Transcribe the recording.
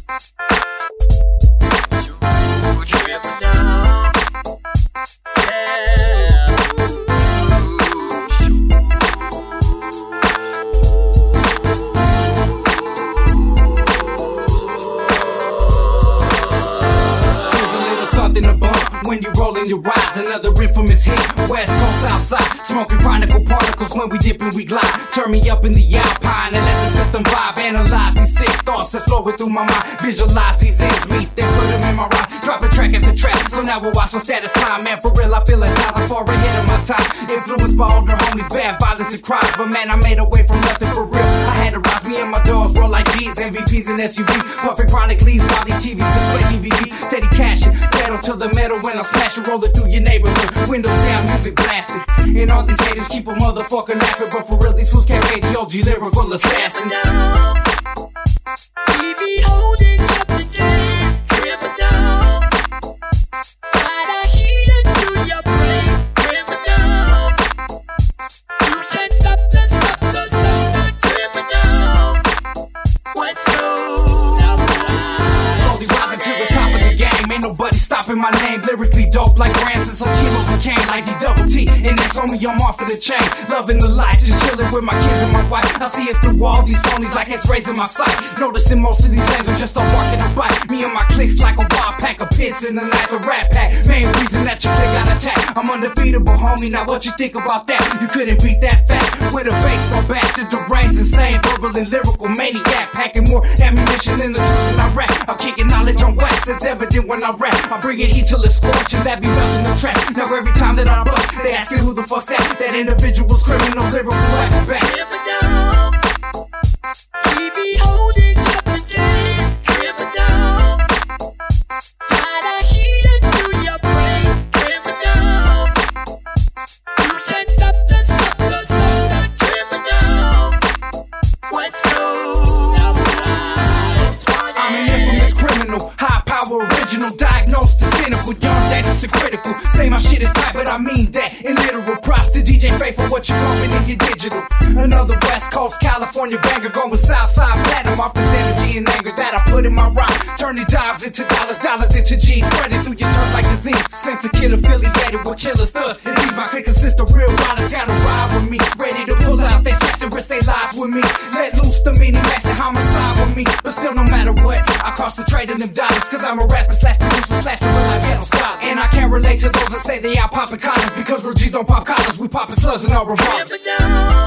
When you rollin' your rides, another infamous hit. West Coast outside, smoking chronicle particles. When we dip and we glide, turn me up in the Alpine and let the system vibe. Analyze these sick thoughts that's flowing through my mind. Visualize these ends meet, then put them in my rhyme. Drop a track after track, so now we'll watch my status climb. Man, for real, I feel like I'm far ahead of my time. Influenced by older homies, bad violence and crimes. But man, I made a way from nothing for real. I had to rise, me and my dogs roll like G's, MVPs and SUVs. Puffin' chronic leads while these TVs display DVDs. Steady cashing, pedal to the metal when I smash it, rolling through your neighborhood. Windows down, music blasting. And all these haters keep a motherfucker laughing. But for real, these fools can't hate the OG lyrical assassin. We be holding up the game, criminal. Gotta heat it to your brain, criminal. You can't stop the criminal. West Coast, Southside. Slowly rising to the top of the game. Ain't nobody stopping my name. Lyrically dope like grams and some kilos of cane. Like D-double-T, and that's on me, I'm off of the chain. Loving the life, just chilling with my kids and my wife. I see it through all these phonies like X-rays in my sight. Noticing most of these lanes are just a walk and a bite. Me and my cliques like a wild pack of pits in the night, the rat pack. Main reason that your clique got attacked. I'm undefeatable, homie, now what you think about that? You couldn't beat that fact. With a baseball bat, the deranged, insane, verbal and lyrical maniac. Packing more ammunition than the truth in Iraq. I'm kicking knowledge on wax, it's evident when I rap. I'm bringing heat till it's scorching, that be melting the track. Now every time that I bust, they asking who the fuck's that? That individual's criminal, lyrical acrobat. Criminal. We be holding up the game, criminal. Gotta heat it to your brain, criminal. You can't stop the criminal. West Coast, Southside. I'm an infamous criminal, high power original, diagnosed as cynical, young, dangerous and critical. Say my shit is tight, but I mean that in literal. Props to DJ Faith for what you pumping in your digital. Another West Coast, California banger, going Southside platinum off this energy and anger that I put in my rhyme. Turning dimes into dollars, dollars into G's, spread it through your turf like disease. Since a kid affiliated with killers, thugs, and these my clique consist of real riders, gotta ride with me. Ready to pull out, they stress and risk their lives with me. Let loose the meaning, mass and homicide with me. But still, no matter what, I concentrate on them dollars, cause I'm a rapper slash producer slash the real life ghetto style. And I can't relate to those that say they out popping collars, because real G's don't pop collars, we popping slugs in our revolvers. Criminal.